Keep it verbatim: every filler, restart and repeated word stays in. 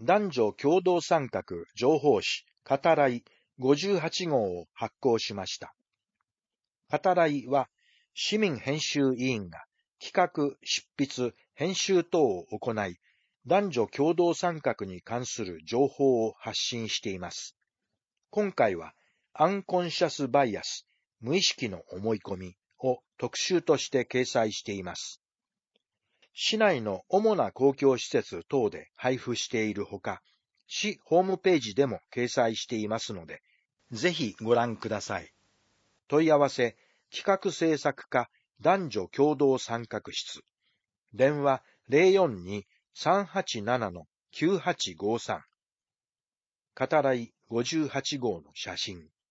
男女共同参画情報誌語らいごじゅうはちごうを発行しました。語らいは市民編集委員が企画、執筆、編集等を行い、男女共同参画に関する情報を発信しています。今回はアンコンシャスバイアス、無意識の思い込みを特集として掲載しています。市内の主な公共施設等で配布しているほか、市ホームページでも掲載していますので、ぜひご覧ください。問い合わせ、企画制作課男女共同参画室。電話 ゼロよんに さんはちなな きゅうはちごさん。語らいごじゅうはちごうの写真。